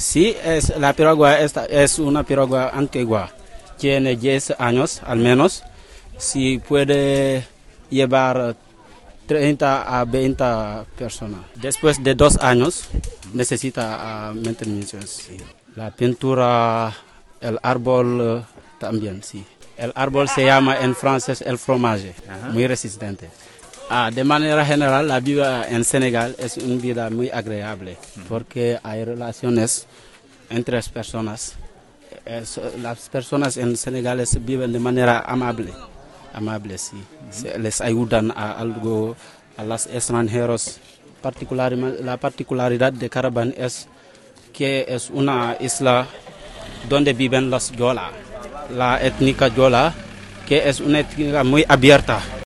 Sí, la piragua es una piragua antigua. Tiene 10 años al menos. Sí puede llevar 30 a 20 personas. Después de 2 años necesita mantenimiento. Sí. La pintura, el árbol también, sí. El árbol se llama en francés el fromage, muy resistente. De manera general, la vida en Senegal es una vida muy agradable porque hay relaciones entre las personas. Las personas en Senegal viven de manera amable, sí. Les ayudan a algo a los extranjeros. La particularidad de Caraban es que es una isla donde viven los Jola, la étnica Jola, que es una étnica muy abierta.